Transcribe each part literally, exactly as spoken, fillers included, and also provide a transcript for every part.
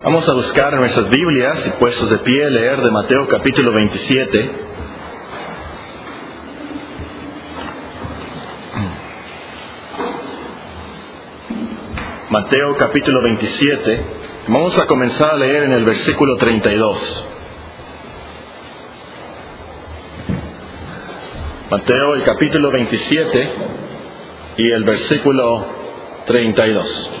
Vamos a buscar en nuestras Biblias y puestos de pie leer de Mateo capítulo veintisiete. Mateo capítulo veintisiete. Vamos a comenzar a leer en el versículo treinta y dos. Mateo el capítulo veintisiete y el versículo treinta y dos.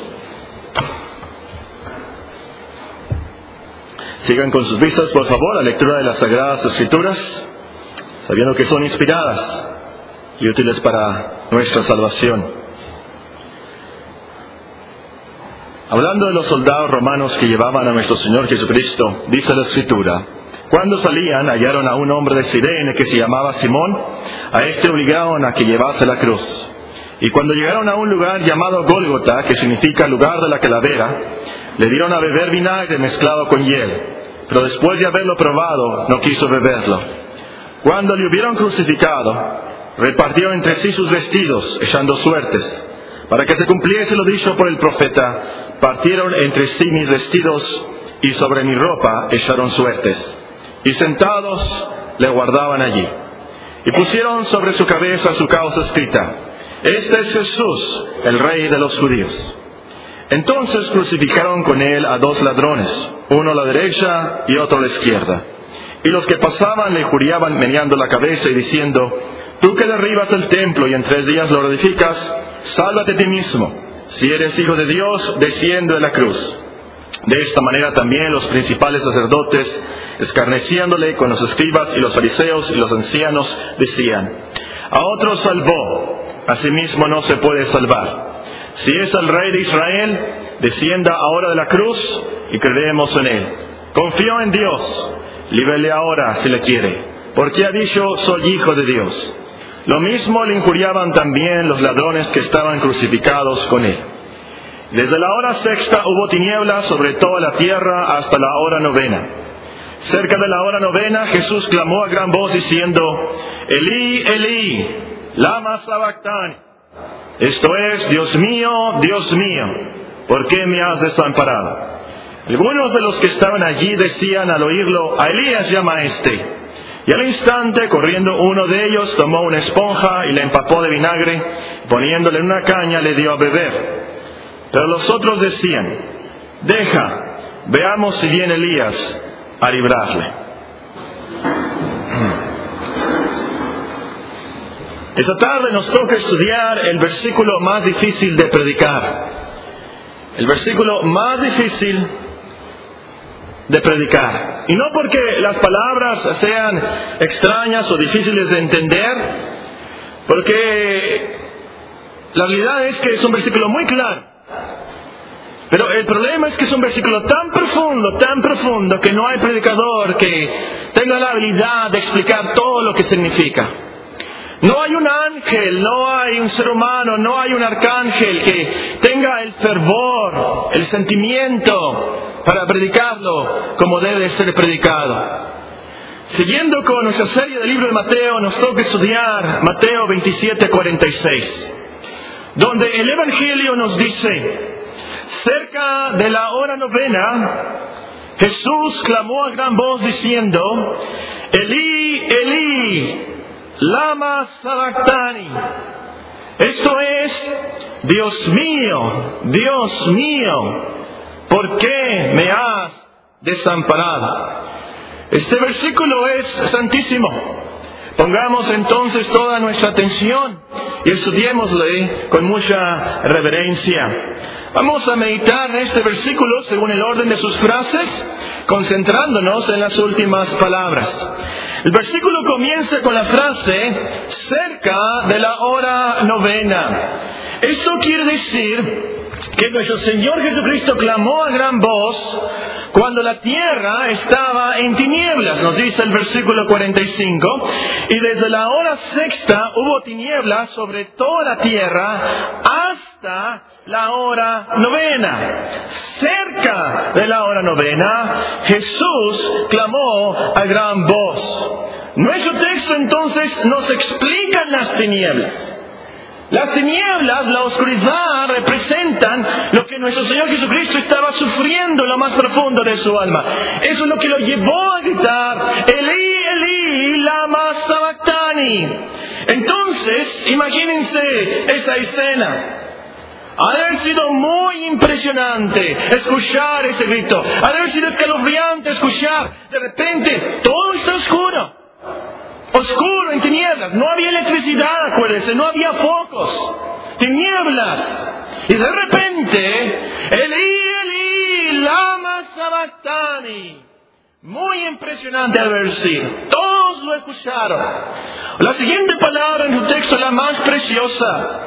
Sigan con sus vistas, por favor, la lectura de las Sagradas Escrituras, sabiendo que son inspiradas y útiles para nuestra salvación. Hablando de los soldados romanos que llevaban a nuestro Señor Jesucristo, dice la Escritura: cuando salían, hallaron a un hombre de Cirene que se llamaba Simón. A este obligaron a que llevase la cruz. Y cuando llegaron a un lugar llamado Gólgota, que significa lugar de la calavera, le dieron a beber vinagre mezclado con hiel, pero después de haberlo probado, no quiso beberlo. Cuando le hubieron crucificado, repartieron entre sí sus vestidos, echando suertes. Para que se cumpliese lo dicho por el profeta: partieron entre sí mis vestidos, y sobre mi ropa echaron suertes. Y sentados le guardaban allí. Y pusieron sobre su cabeza su causa escrita: este es Jesús, el Rey de los judíos. Entonces crucificaron con él a dos ladrones, uno a la derecha y otro a la izquierda. Y los que pasaban le injuriaban meneando la cabeza y diciendo: tú que derribas el templo y en tres días lo reedificas, sálvate a ti mismo. Si eres hijo de Dios, desciende de la cruz. De esta manera también los principales sacerdotes, escarneciéndole con los escribas y los fariseos y los ancianos, decían: a otro salvó, a sí mismo no se puede salvar. Si es el Rey de Israel, descienda ahora de la cruz y creeremos en él. Confío en Dios, líbrele ahora si le quiere, porque ha dicho: soy hijo de Dios. Lo mismo le injuriaban también los ladrones que estaban crucificados con él. Desde la hora sexta hubo tinieblas sobre toda la tierra hasta la hora novena. Cerca de la hora novena Jesús clamó a gran voz diciendo: Elí, Elí, lama sabactani. Esto es: Dios mío, Dios mío, ¿por qué me has desamparado? Algunos de los que estaban allí decían al oírlo: a Elías llama a este. Y al instante, corriendo uno de ellos, tomó una esponja y la empapó de vinagre, poniéndole en una caña le dio a beber. Pero los otros decían: deja, veamos si viene Elías a librarle. Esta tarde nos toca estudiar el versículo más difícil de predicar. El versículo más difícil de predicar. Y no porque las palabras sean extrañas o difíciles de entender, porque la realidad es que es un versículo muy claro. Pero el problema es que es un versículo tan profundo, tan profundo, que no hay predicador que tenga la habilidad de explicar todo lo que significa. No hay un ángel, no hay un ser humano, no hay un arcángel que tenga el fervor, el sentimiento para predicarlo como debe ser predicado. Siguiendo con nuestra serie del libro de Mateo, nos toca estudiar Mateo veintisiete, cuarenta y seis, donde el Evangelio nos dice: cerca de la hora novena, Jesús clamó a gran voz diciendo: Elí, Elí, lama sabactani. Esto es: Dios mío, Dios mío, ¿por qué me has desamparado? Este versículo es santísimo. Pongamos entonces toda nuestra atención y estudiémosle con mucha reverencia. Vamos a meditar en este versículo según el orden de sus frases, concentrándonos en las últimas palabras. El versículo comienza con la frase: cerca de la hora novena. Esto quiere decir que nuestro Señor Jesucristo clamó a gran voz cuando la tierra estaba en tinieblas, nos dice el versículo cuarenta y cinco, y desde la hora sexta hubo tinieblas sobre toda la tierra hasta la hora novena. Cerca de la hora novena, Jesús clamó a gran voz. Nuestro texto entonces nos explica las tinieblas. Las tinieblas, la oscuridad, representan lo que nuestro Señor Jesucristo estaba sufriendo en lo más profundo de su alma. Eso es lo que lo llevó a gritar, Elí, Elí, lama sabactani. Entonces, imagínense esa escena. Ha de haber sido muy impresionante escuchar ese grito. Ha de haber sido escalofriante escuchar. De repente, todo está oscuro. Oscuro en tinieblas. No había electricidad, acuérdense. No había focos. Tinieblas. Y de repente, Elí, Elí, lama sabactani. Muy impresionante al haber sido. Todos lo escucharon. La siguiente palabra en su texto, la más preciosa.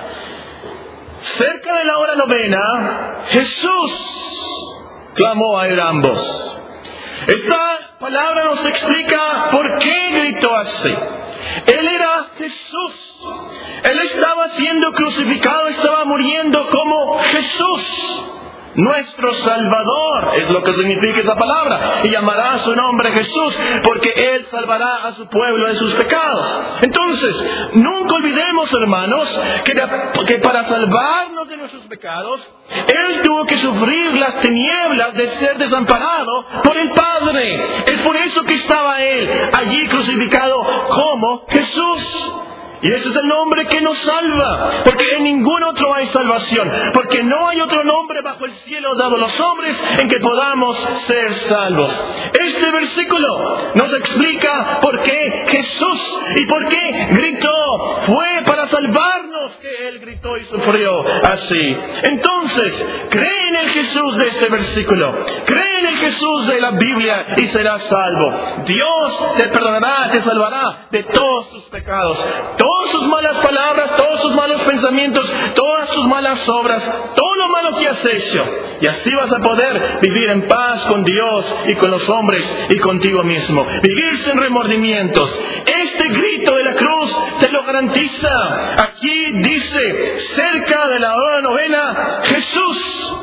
Cerca de la hora novena, Jesús clamó a gran voz. Esta palabra nos explica por qué gritó así. Él era Jesús. Él estaba siendo crucificado, estaba muriendo como Jesús. Nuestro Salvador es lo que significa esa palabra. Y llamará su nombre Jesús, porque Él salvará a su pueblo de sus pecados. Entonces, nunca olvidemos, hermanos, que, de, que para salvarnos de nuestros pecados, Él tuvo que sufrir las tinieblas de ser desamparado por el Padre. Es por eso que estaba Él allí crucificado como Jesús. Y ese es el nombre que nos salva, porque en ningún otro hay salvación, porque no hay otro nombre bajo el cielo dado a los hombres en que podamos ser salvos. Este versículo nos explica por qué Jesús y por qué gritó. Fue para salvarnos que Él gritó y sufrió así. Entonces, cree en el Jesús de este versículo, cree en el Jesús de la Biblia y serás salvo. Dios te perdonará, te salvará de todos tus pecados. Todas sus malas palabras, todos sus malos pensamientos, todas sus malas obras, todo lo malo que has hecho. Y así vas a poder vivir en paz con Dios y con los hombres y contigo mismo. Vivir sin remordimientos. Este grito de la cruz te lo garantiza. Aquí dice, cerca de la hora novena, Jesús.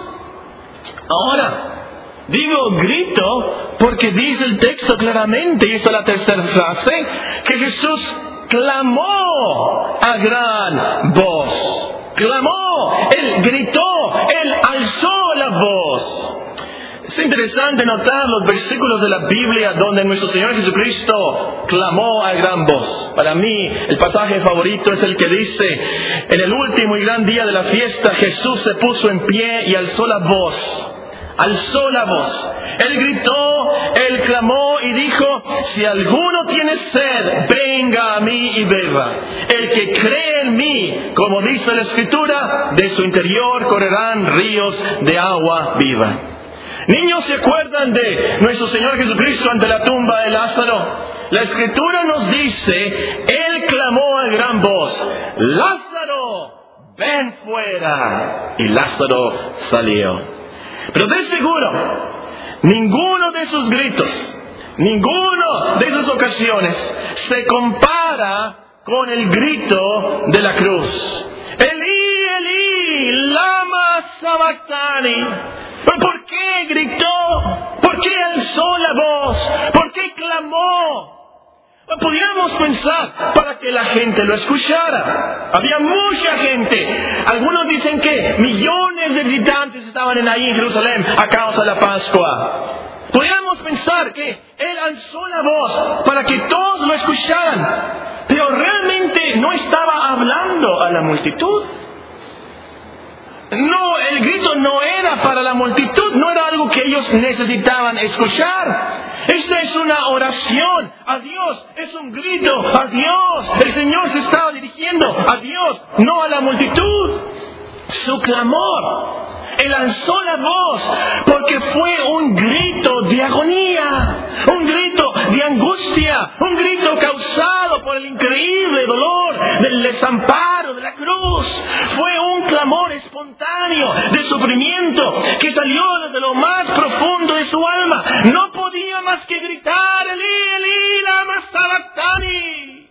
Ahora, digo grito porque dice el texto claramente, y esta es la tercera frase, que Jesús clamó a gran voz. Clamó, Él gritó, Él alzó la voz. Es interesante notar los versículos de la Biblia donde nuestro Señor Jesucristo clamó a gran voz. Para mí, el pasaje favorito es el que dice, en el último y gran día de la fiesta, Jesús se puso en pie y alzó la voz. Alzó la voz. Él gritó, Él clamó y dijo, si alguno tiene sed, venga a mí y beba. El que cree en mí, como dice la Escritura, de su interior correrán ríos de agua viva. Niños, ¿se acuerdan de nuestro Señor Jesucristo ante la tumba de Lázaro? La Escritura nos dice, Él clamó a gran voz, Lázaro, ven fuera. Y Lázaro salió. Pero de seguro, ninguno de esos gritos, ninguno de esas ocasiones se compara con el grito de la cruz. Elí, Elí, lama sabactani. ¿Pero por qué gritó? ¿Por qué alzó la voz? ¿Por qué clamó? Podríamos pensar para que la gente lo escuchara. Había mucha gente. Algunos dicen que millones de visitantes estaban ahí en Jerusalén a causa de la Pascua. Podríamos pensar que Él alzó la voz para que todos lo escucharan, pero realmente no estaba hablando a la multitud. No, el grito no era para la multitud, no era algo que ellos necesitaban escuchar. Esta es una oración a Dios, es un grito a Dios. El Señor se estaba dirigiendo a Dios, no a la multitud. Su clamor, Él alzó la voz porque fue un grito de agonía, un grito de angustia, un grito causado por el increíble dolor del desamparo de la cruz. Fue un clamor espontáneo de sufrimiento que salió desde lo más profundo de su alma. No podía más que gritar, Elí, Elí, lama sabactani.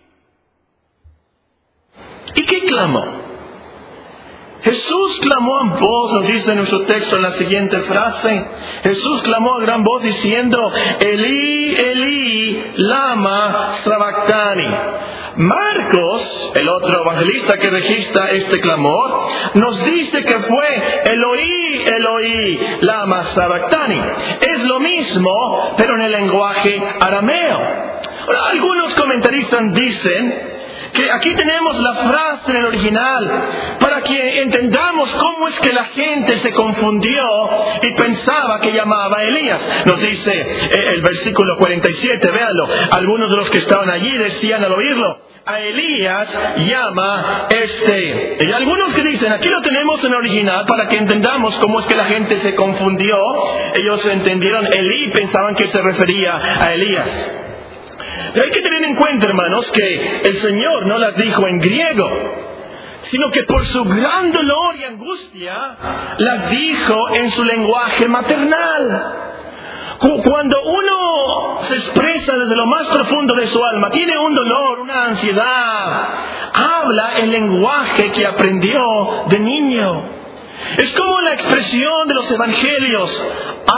¿Y qué clamó? Jesús clamó a voz, nos dice nuestro texto en la siguiente frase. Jesús clamó a gran voz diciendo, Elí, Elí, lama sabactani. Marcos, el otro evangelista que registra este clamor, nos dice que fue Eloí, Eloí, lama sabactani. Es lo mismo, pero en el lenguaje arameo. Ahora, algunos comentaristas dicen que aquí tenemos la frase en el original para que entendamos cómo es que la gente se confundió y pensaba que llamaba a Elías. Nos dice el versículo cuarenta y siete, véanlo. Algunos de los que estaban allí decían al oírlo: a Elías llama este. Y algunos que dicen, aquí lo tenemos en el original para que entendamos cómo es que la gente se confundió. Ellos entendieron Elí, pensaban que se refería a Elías. Pero hay que tener en cuenta, hermanos, que el Señor no las dijo en griego, sino que por su gran dolor y angustia las dijo en su lenguaje maternal. Cuando uno se expresa desde lo más profundo de su alma, tiene un dolor, una ansiedad, habla el lenguaje que aprendió de niño. Es como la expresión de los evangelios: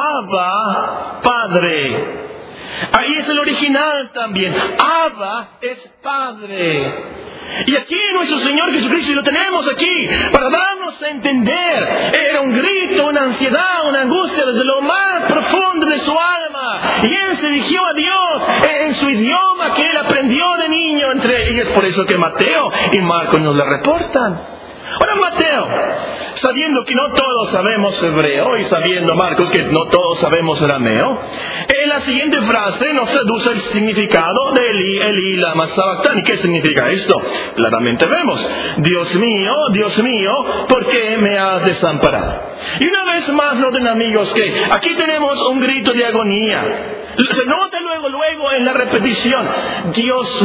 Abba, Padre. Ahí es el original también. Abba es Padre. Y aquí nuestro Señor Jesucristo, y lo tenemos aquí para darnos a entender, era un grito, una ansiedad, una angustia desde lo más profundo de su alma. Y Él se dirigió a Dios en su idioma que Él aprendió de niño entre ellos. Por eso que Mateo y Marcos nos lo reportan. Ahora Mateo, sabiendo que no todos sabemos hebreo y sabiendo Marcos que no todos sabemos arameo, en la siguiente frase nos seduce el significado de Elí, Elí, lama sabactani. ¿Qué significa esto? Claramente vemos: Dios mío, Dios mío, ¿por qué me has desamparado? Y una vez más noten, amigos, que aquí tenemos un grito de agonía. Se nota luego, luego en la repetición: Dios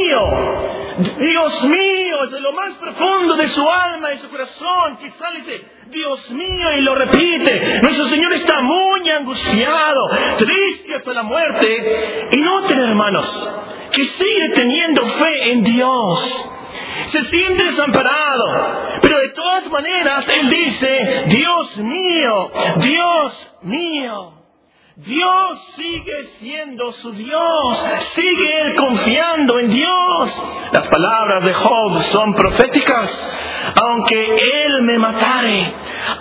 mío, Dios mío, desde lo más profundo de su alma y su corazón, quizá le dice: Dios mío, y lo repite. Nuestro Señor está muy angustiado, triste hasta la muerte. Y noten, hermanos, que sigue teniendo fe en Dios. Se siente desamparado, pero de todas maneras Él dice: Dios mío, Dios mío. Dios sigue siendo su Dios, sigue Él confiando en Dios. Las palabras de Job son proféticas: aunque Él me matare,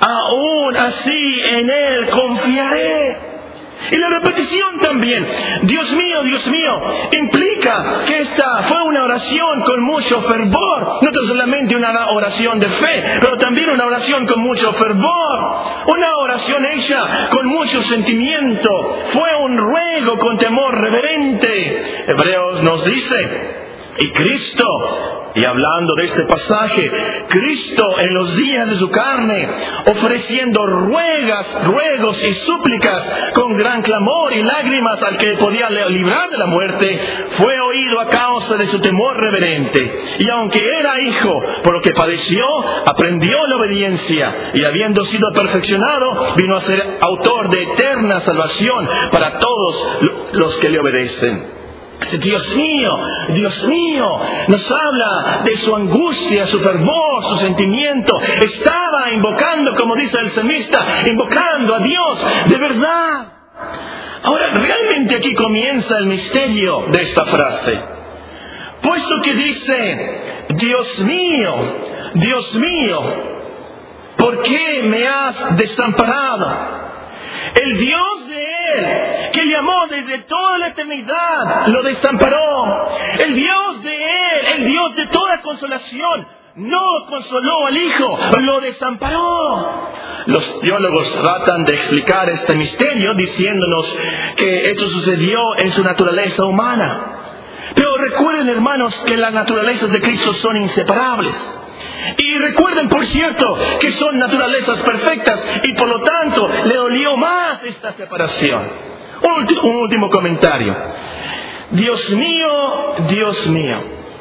aún así en Él confiaré. Y la repetición también: Dios mío, Dios mío, implica que esta fue una oración con mucho fervor. No solamente una oración de fe, pero también una oración con mucho fervor. Una oración hecha con mucho sentimiento. Fue un ruego con temor reverente. Hebreos nos dice: y Cristo, y hablando de este pasaje, Cristo en los días de su carne, ofreciendo ruegas, ruegos y súplicas con gran clamor y lágrimas al que podía librar de la muerte, fue oído a causa de su temor reverente. Y aunque era hijo, por lo que padeció, aprendió la obediencia, y habiendo sido perfeccionado, vino a ser autor de eterna salvación para todos los que le obedecen. Dios mío, Dios mío, nos habla de su angustia, su fervor, su sentimiento. Estaba invocando, como dice el salmista, invocando a Dios de verdad. Ahora, realmente aquí comienza el misterio de esta frase. Puesto que dice: Dios mío, Dios mío, ¿por qué me has desamparado? El Dios de Él, que le amó desde toda la eternidad, lo desamparó. El Dios de Él, el Dios de toda consolación, no consoló al Hijo, lo desamparó. Los teólogos tratan de explicar este misterio diciéndonos que esto sucedió en su naturaleza humana. Pero recuerden, hermanos, que las naturalezas de Cristo son inseparables. Y recuerden, por cierto, que son naturalezas perfectas y por lo tanto le dolió más esta separación. Un, ulti- un último comentario. Dios mío, Dios mío,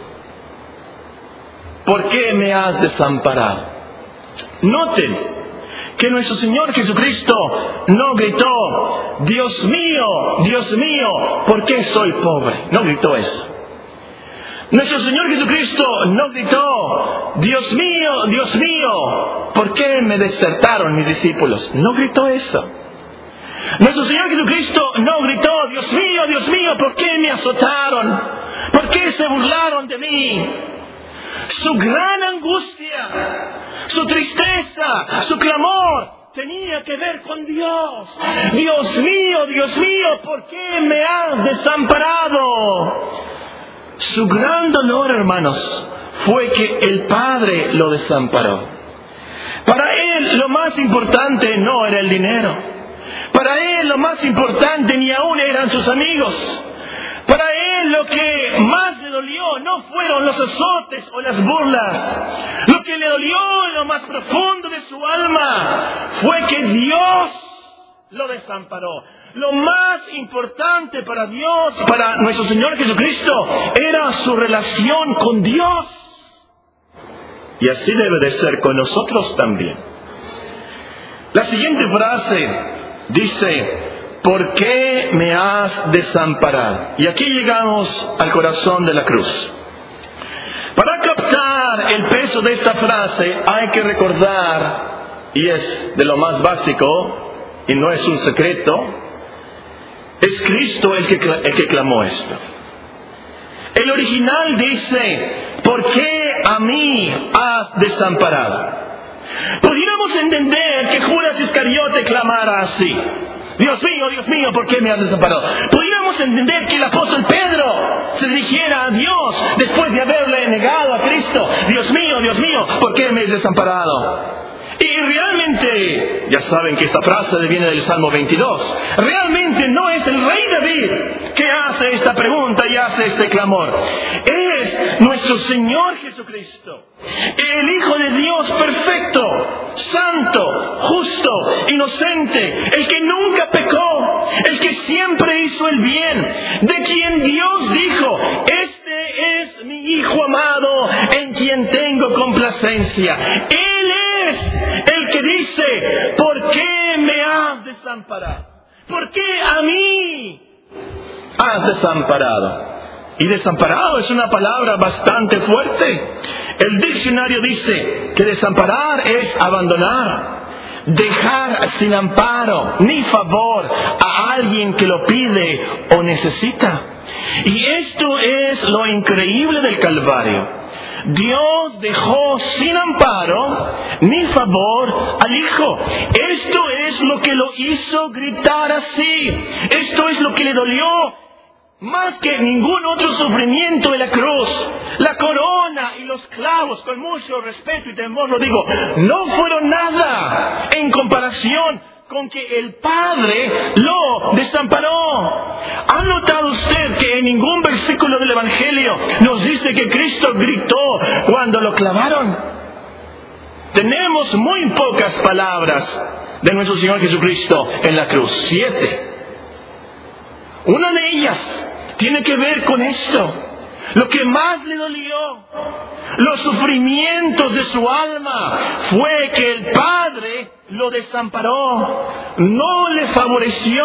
¿por qué me has desamparado? Noten que nuestro Señor Jesucristo no gritó: Dios mío, Dios mío, ¿por qué soy pobre? No gritó eso. Nuestro Señor Jesucristo no gritó: Dios mío, Dios mío, ¿por qué me desertaron mis discípulos? No gritó eso. Nuestro Señor Jesucristo no gritó: Dios mío, Dios mío, ¿por qué me azotaron? ¿Por ¿Por qué se burlaron de mí? Su gran angustia, su tristeza, su clamor tenía que ver con Dios. Dios mío, Dios mío, ¿por qué me has desamparado? Su gran dolor, hermanos, fue que el Padre lo desamparó. Para él lo más importante no era el dinero. Para él lo más importante ni aún eran sus amigos. Para él lo que más le dolió no fueron los azotes o las burlas. Lo que le dolió en lo más profundo de su alma fue que Dios lo desamparó. Lo más importante para Dios, para nuestro Señor Jesucristo, era su relación con Dios. Y así debe de ser con nosotros también. La siguiente frase dice: ¿por qué me has desamparado? Y aquí llegamos al corazón de la cruz. Para captar el peso de esta frase hay que recordar, y es de lo más básico, y no es un secreto, es Cristo el que, el que clamó esto. El original dice: ¿por qué a mí has desamparado? Pudiéramos entender que Judas Iscariote clamara así: Dios mío, Dios mío, ¿por qué me has desamparado? Pudiéramos entender que el apóstol Pedro se dirigiera a Dios después de haberle negado a Cristo: Dios mío, Dios mío, ¿por qué me has desamparado? Y realmente, ya saben que esta frase viene del Salmo veintidós. Realmente no es el rey David que hace esta pregunta y hace este clamor. Es nuestro Señor Jesucristo, el Hijo de Dios perfecto, santo, justo, inocente, el que nunca pecó, el que siempre hizo el bien, de quien Dios dijo: este es mi Hijo amado, en quien tengo complacencia. Él es el que dice: ¿por qué me has desamparado? ¿Por qué a mí has desamparado? Y desamparado es una palabra bastante fuerte. El diccionario dice que desamparar es abandonar, dejar sin amparo ni favor a alguien que lo pide o necesita. Y esto es lo increíble del Calvario. Dios dejó sin amparo ni favor al Hijo. Esto es lo que lo hizo gritar así. Esto es lo que le dolió más que ningún otro sufrimiento de la cruz. La corona y los clavos, con mucho respeto y temor lo digo, no fueron nada en comparación con que el Padre lo desamparó. ¿Ha notado usted que en ningún versículo del Evangelio nos dice que Cristo gritó cuando lo clavaron? Tenemos muy pocas palabras de nuestro Señor Jesucristo en la cruz. Siete. Una de ellas tiene que ver con esto. Lo que más le dolió, los sufrimientos de su alma, fue que el Padre lo desamparó, no le favoreció,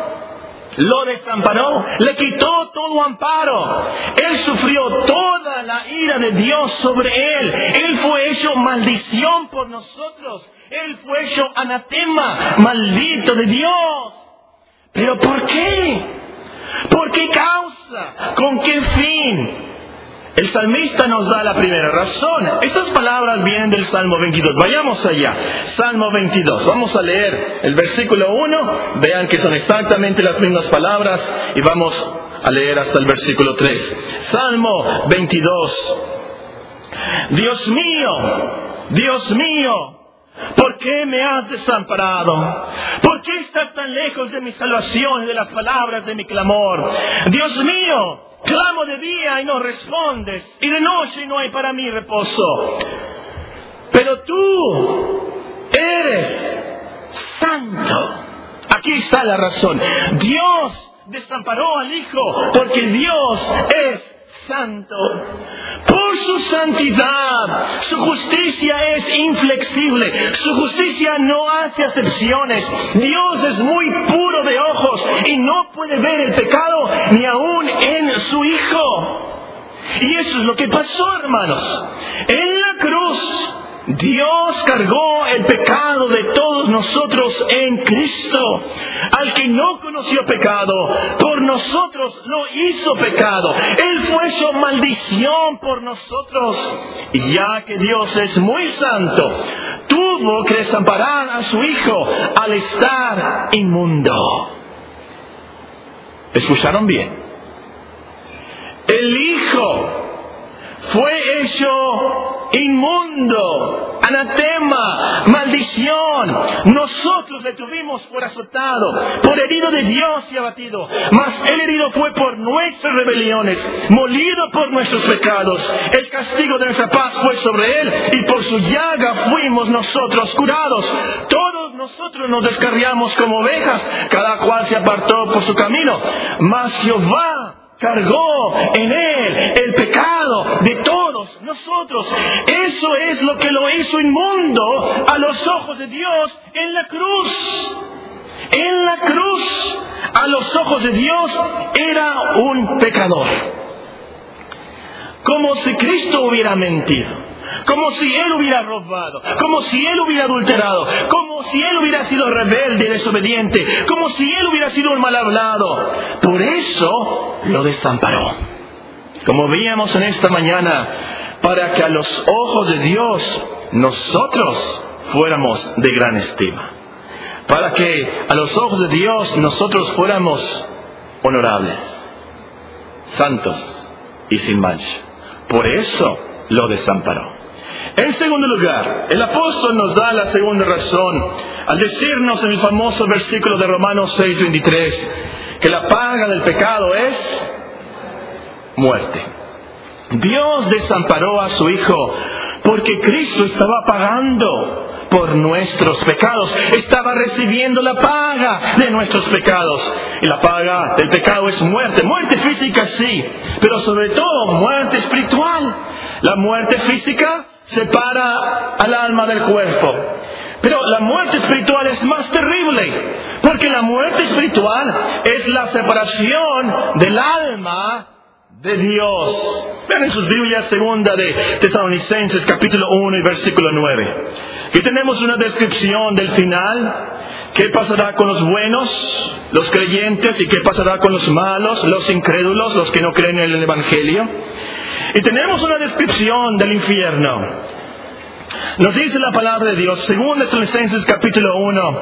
lo desamparó, le quitó todo amparo. Él sufrió toda la ira de Dios sobre él. Él fue hecho maldición por nosotros. Él fue hecho anatema, maldito de Dios. ¿Pero por qué? ¿Por qué causa? ¿Con qué fin? El salmista nos da la primera razón. Estas palabras vienen del Salmo veintidós. Vayamos allá. Salmo veintidós. Vamos a leer el versículo uno. Vean que son exactamente las mismas palabras. Y vamos a leer hasta el versículo tres. Salmo veintidós. Dios mío, Dios mío, ¿por qué me has desamparado? ¿Por qué estás tan lejos de mi salvación y de las palabras de mi clamor? Dios mío, clamo de día y no respondes, y de noche no hay para mí reposo. Pero tú eres santo. Aquí está la razón. Dios desamparó al Hijo porque Dios es santo. Por su santidad, su justicia es inflexible. Su justicia no hace acepciones. Dios es muy puro de ojos y no puede ver el pecado ni aún en su Hijo. Y eso es lo que pasó, hermanos. En la cruz, Dios cargó el pecado de todos nosotros en Cristo. Al que no conoció pecado, por nosotros lo hizo pecado. Él fue hecho maldición por nosotros. Y ya que Dios es muy santo, tuvo que desamparar a su Hijo al estar inmundo. ¿Escucharon bien? El Hijo fue hecho inmundo, anatema, maldición. Nosotros le tuvimos por azotado, por herido de Dios y abatido. Mas el herido fue por nuestras rebeliones, molido por nuestros pecados. El castigo de nuestra paz fue sobre él, y por su llaga fuimos nosotros curados. Todos nosotros nos descarriamos como ovejas, cada cual se apartó por su camino. Mas Jehová cargó en él el pecado de todos nosotros. Eso es lo que lo hizo inmundo a los ojos de Dios en la cruz. En la cruz, a los ojos de Dios, era un pecador. Como si Cristo hubiera mentido. Como si Él hubiera robado, como si Él hubiera adulterado, como si Él hubiera sido rebelde y desobediente, como si Él hubiera sido un mal hablado. Por eso lo desamparó. Como veíamos en esta mañana, para que a los ojos de Dios nosotros fuéramos de gran estima. Para que a los ojos de Dios nosotros fuéramos honorables, santos y sin mancha. Por eso lo desamparó. En segundo lugar, el apóstol nos da la segunda razón al decirnos en el famoso versículo de Romanos seis veintitrés que la paga del pecado es muerte. Dios desamparó a su Hijo porque Cristo estaba pagando por nuestros pecados. Estaba recibiendo la paga de nuestros pecados. Y la paga del pecado es muerte. Muerte física sí, pero sobre todo muerte espiritual. La muerte física separa al alma del cuerpo. Pero la muerte espiritual es más terrible, porque la muerte espiritual es la separación del alma de Dios. Vean en sus Biblias segunda de Tesalonicenses capítulo uno y versículo nueve. Aquí tenemos una descripción del final. ¿Qué pasará con los buenos, los creyentes, y qué pasará con los malos, los incrédulos, los que no creen en el Evangelio? Y tenemos una descripción del infierno. Nos dice la palabra de Dios, según Tesalonicenses capítulo uno.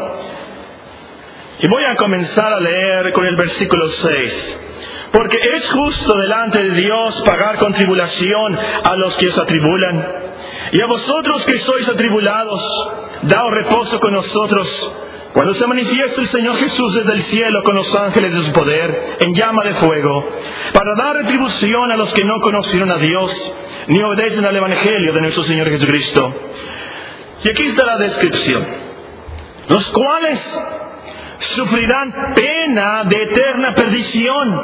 Y voy a comenzar a leer con el versículo seis. Porque es justo delante de Dios pagar con tribulación a los que os atribulan. Y a vosotros que sois atribulados, daos reposo con nosotros, cuando se manifieste el Señor Jesús desde el cielo con los ángeles de su poder, en llama de fuego, para dar retribución a los que no conocieron a Dios, ni obedecen al Evangelio de nuestro Señor Jesucristo. Y aquí está la descripción. Los cuales sufrirán pena de eterna perdición,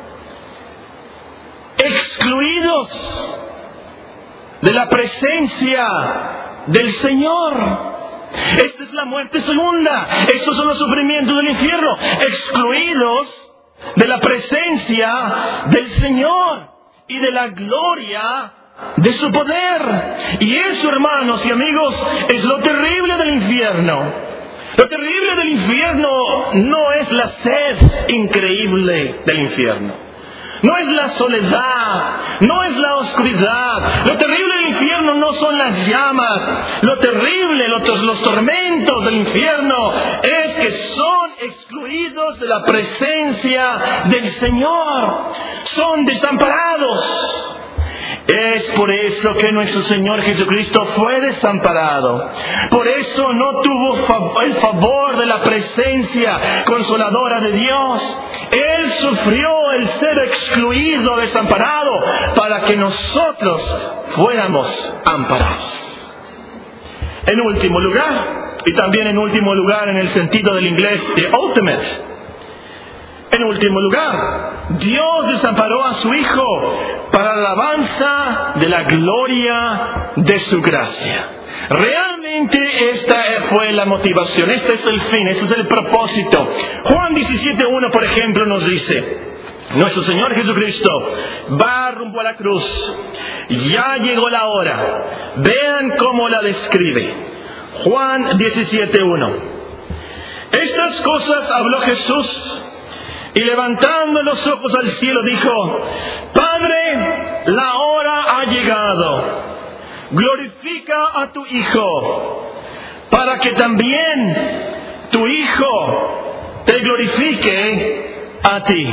excluidos de la presencia del Señor. Esta es la muerte segunda. Estos son los sufrimientos del infierno. Excluidos de la presencia del Señor y de la gloria de su poder. Y eso, hermanos y amigos, es lo terrible del infierno. Lo terrible del infierno no es la sed increíble del infierno. No es la soledad, no es la oscuridad. Lo terrible del infierno no son las llamas. Lo terrible, los, los tormentos del infierno es que son excluidos de la presencia del Señor. Son desamparados. Es por eso que nuestro Señor Jesucristo fue desamparado. Por eso no tuvo el favor de la presencia consoladora de Dios. Él sufrió el ser excluido, desamparado, para que nosotros fuéramos amparados. En último lugar, y también en último lugar en el sentido del inglés de ultimate, en último lugar, Dios desamparó a su Hijo para la alabanza de la gloria de su gracia. Realmente esta fue la motivación, este es el fin, este es el propósito. Juan diecisiete uno, por ejemplo, nos dice: Nuestro Señor Jesucristo va rumbo a la cruz. Ya llegó la hora. Vean cómo la describe. Juan diecisiete uno. Estas cosas habló Jesús y levantando los ojos al cielo dijo: Padre, la hora ha llegado. Glorifica a tu Hijo, para que también tu Hijo te glorifique a ti.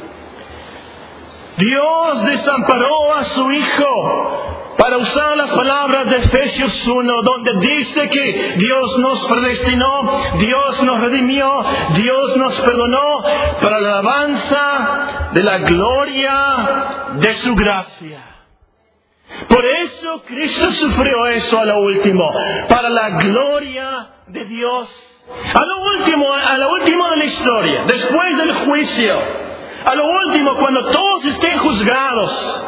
Dios desamparó a su Hijo, para usar las palabras de Efesios uno, donde dice que Dios nos predestinó, Dios nos redimió, Dios nos perdonó para la alabanza de la gloria de su gracia. Por eso Cristo sufrió eso a lo último, para la gloria de Dios. A lo último, a lo último de la historia, después del juicio, a lo último, cuando todos estén juzgados,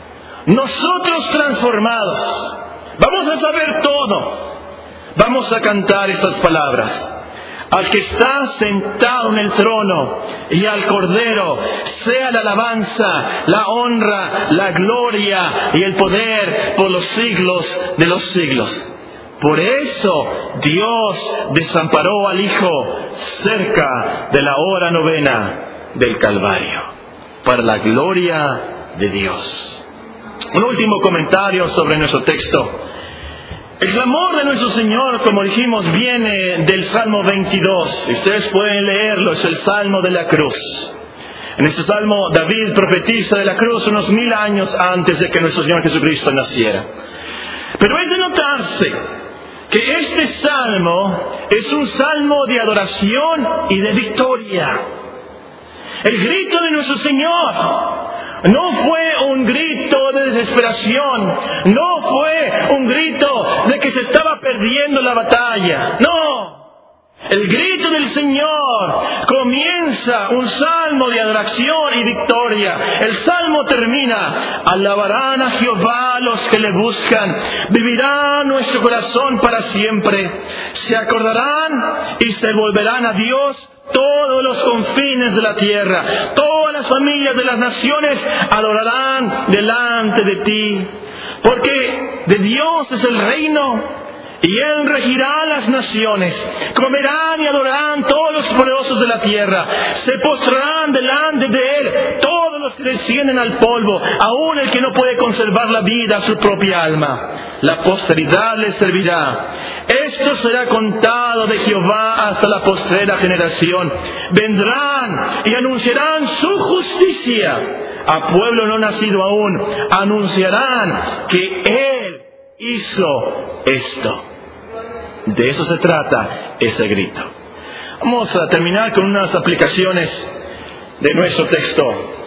nosotros transformados, vamos a saber todo. Vamos a cantar estas palabras: al que está sentado en el trono y al Cordero sea la alabanza, la honra, la gloria y el poder por los siglos de los siglos. Por eso Dios desamparó al Hijo cerca de la hora novena del Calvario, para la gloria de Dios. Un último comentario sobre nuestro texto. El clamor de nuestro Señor, como dijimos, viene del Salmo veintidós. Ustedes pueden leerlo, es el Salmo de la cruz. En este Salmo David profetiza de la cruz unos mil años antes de que nuestro Señor Jesucristo naciera. Pero es de notarse que este Salmo es un Salmo de adoración y de victoria. El grito de nuestro Señor no fue un grito de desesperación, no fue un grito de que se estaba perdiendo la batalla. No, el grito del Señor comienza un salmo de adoración y victoria. El salmo termina: alabarán a Jehová los que le buscan, vivirá nuestro corazón para siempre. Se acordarán y se volverán a Dios todos los confines de la tierra. Todas las familias de las naciones adorarán delante de ti. Porque de Dios es el reino, y Él regirá las naciones. Comerán y adorarán todos los poderosos de la tierra. Se postrarán delante de Él todos los que descienden al polvo, aun el que no puede conservar la vida a su propia alma. La posteridad les servirá. Esto será contado de Jehová hasta la postrera generación. Vendrán y anunciarán su justicia a pueblo no nacido aún. Anunciarán que Él hizo esto. De eso se trata ese grito. Vamos a terminar con unas aplicaciones de nuestro texto.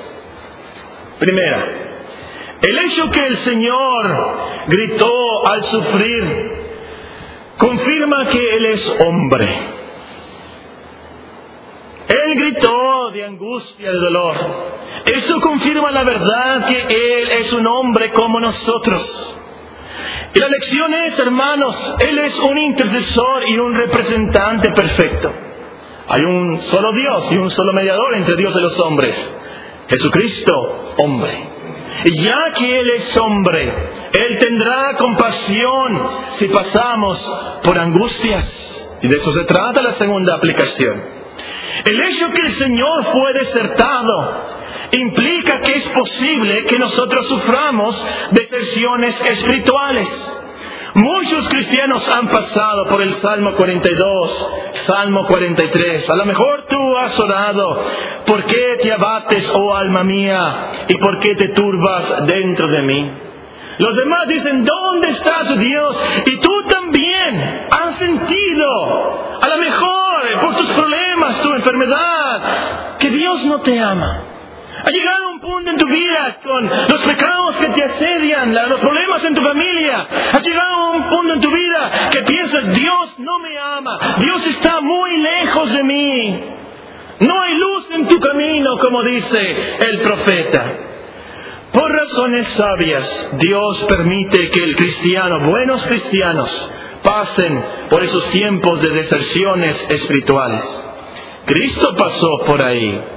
Primera, el hecho que el Señor gritó al sufrir confirma que Él es hombre. Él gritó de angustia, de dolor. Eso confirma la verdad que Él es un hombre como nosotros. Y la lección es, hermanos, Él es un intercesor y un representante perfecto. Hay un solo Dios y un solo mediador entre Dios y los hombres: Jesucristo, hombre. Y ya que Él es hombre, Él tendrá compasión si pasamos por angustias. Y de eso se trata la segunda aplicación. El hecho que el Señor fue desertado implica que es posible que nosotros suframos deserciones espirituales. Muchos cristianos han pasado por el Salmo cuarenta y dos, Salmo cuarenta y tres. A lo mejor tú has orado: ¿por qué te abates, oh alma mía? ¿Y por qué te turbas dentro de mí? Los demás dicen: ¿dónde está tu Dios? Y tú también has sentido, a lo mejor por tus problemas, tu enfermedad, que Dios no te ama. Ha llegado un punto en tu vida con los pecados que te asedian, los problemas en tu familia. Ha llegado un punto en tu vida que piensas: Dios no me ama, Dios está muy lejos de mí. No hay luz en tu camino, como dice el profeta. Por razones sabias, Dios permite que el cristiano, buenos cristianos, pasen por esos tiempos de deserciones espirituales. Cristo pasó por ahí.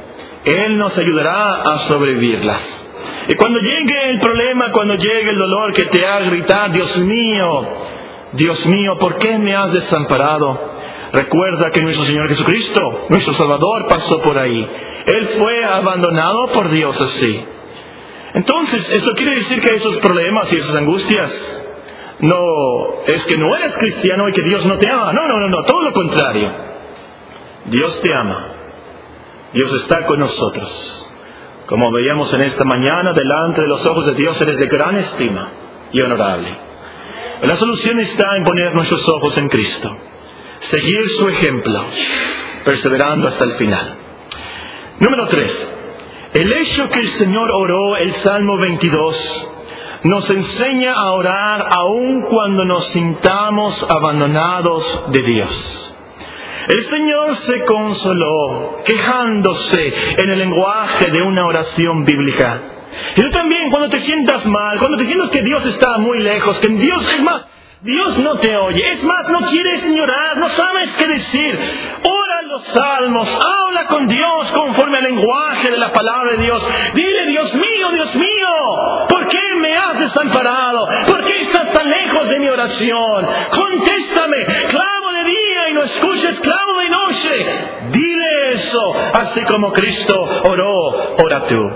Él nos ayudará a sobrevivirlas. Y cuando llegue el problema, cuando llegue el dolor que te haga gritar, Dios mío, Dios mío, ¿por qué me has desamparado? Recuerda que nuestro Señor Jesucristo, nuestro Salvador, pasó por ahí. Él fue abandonado por Dios así. Entonces, eso quiere decir que esos problemas y esas angustias no es que no eres cristiano y que Dios no te ama. No, no, no, no, todo lo contrario. Dios te ama. Dios está con nosotros. Como veíamos en esta mañana, delante de los ojos de Dios eres de gran estima y honorable. La solución está en poner nuestros ojos en Cristo, seguir su ejemplo, perseverando hasta el final. Número tres. El hecho que el Señor oró el Salmo veintidós nos enseña a orar aun cuando nos sintamos abandonados de Dios. El Señor se consoló quejándose en el lenguaje de una oración bíblica. Y tú también, cuando te sientas mal, cuando te sientas que Dios está muy lejos, que Dios, es más, Dios no te oye, es más, no quieres ni orar, no sabes qué decir, ora los salmos, habla con Dios conforme al lenguaje de la palabra de Dios. Dile, Dios mío, Dios mío, ¿por qué me has desamparado? ¿Por qué estás tan lejos de mi oración? Contéstame, clamo de día y no escuches, clamo de noche. Dile eso, así como Cristo oró, ora tú.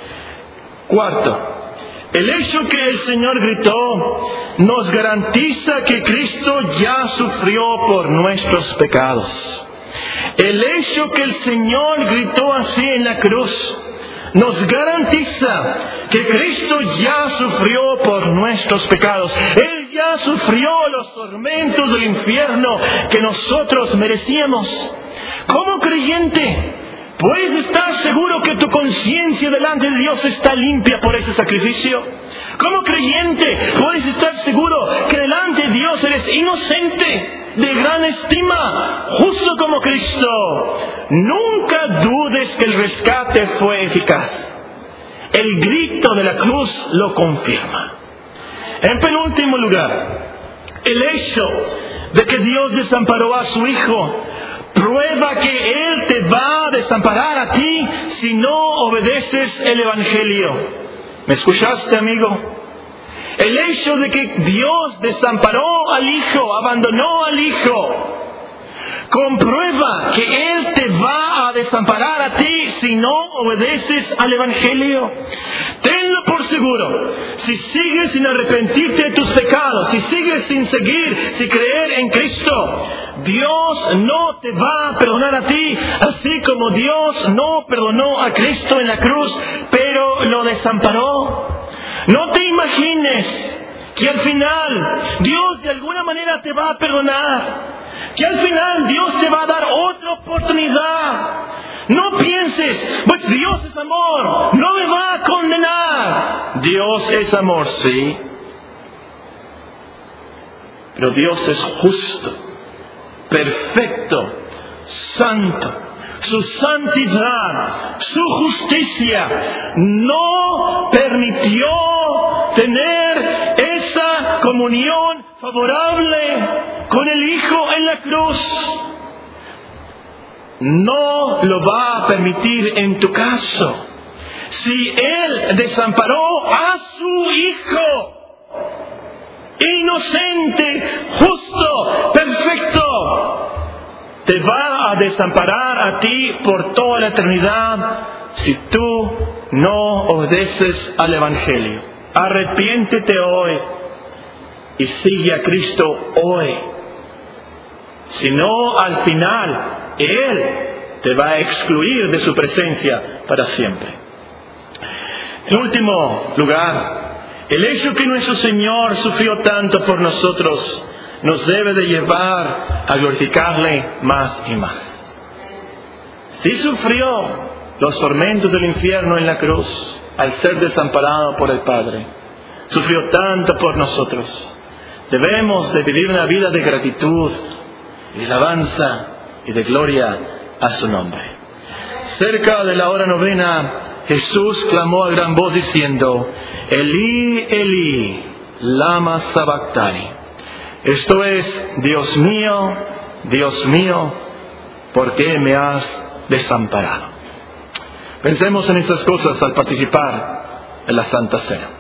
Cuarto, el hecho que el Señor gritó nos garantiza que Cristo ya sufrió por nuestros pecados. El hecho que el Señor gritó así en la cruz nos garantiza que Cristo ya sufrió por nuestros pecados. Él ya sufrió los tormentos del infierno que nosotros merecíamos. Como creyente, ¿puedes estar seguro que tu conciencia delante de Dios está limpia por ese sacrificio? Como creyente, ¿puedes estar seguro que delante de Dios eres inocente, de gran estima, justo como Cristo? Nunca dudes que el rescate fue eficaz. El grito de la cruz lo confirma. En penúltimo lugar, el hecho de que Dios desamparó a su Hijo prueba que Él te va a desamparar a ti si no obedeces el Evangelio. ¿Me escuchaste, amigo? El hecho de que Dios desamparó al Hijo, abandonó al Hijo, comprueba que Él te va a desamparar a ti si no obedeces al Evangelio. Tenlo por seguro. Si sigues sin arrepentirte de tus pecados, si sigues sin seguir, sin creer en Cristo, Dios no te va a perdonar a ti, así como Dios no perdonó a Cristo en la cruz, pero lo desamparó. No te imagines que al final Dios de alguna manera te va a perdonar, que al final Dios te va a dar otra oportunidad. No pienses, pues Dios es amor, no me va a condenar. Dios es amor, sí. Pero Dios es justo, perfecto, santo. Su santidad, su justicia no permitió tener esa comunión favorable con el Hijo en la cruz. No lo va a permitir en tu caso. Si Él desamparó a su Hijo, inocente, justo, perfecto, te va a desamparar a ti por toda la eternidad si tú no obedeces al Evangelio. Arrepiéntete hoy y sigue a Cristo hoy. Si no, al final, Él te va a excluir de su presencia para siempre. En último lugar, el hecho que nuestro Señor sufrió tanto por nosotros nos debe de llevar a glorificarle más y más. Sí sufrió los tormentos del infierno en la cruz al ser desamparado por el Padre. Sufrió tanto por nosotros. Debemos de vivir una vida de gratitud y de alabanza y de gloria a su nombre. Cerca de la hora novena, Jesús clamó a gran voz diciendo: Elí, Elí, lama sabactani. Esto es: Dios mío, Dios mío, ¿por qué me has desamparado? Pensemos en estas cosas al participar en la Santa Cena.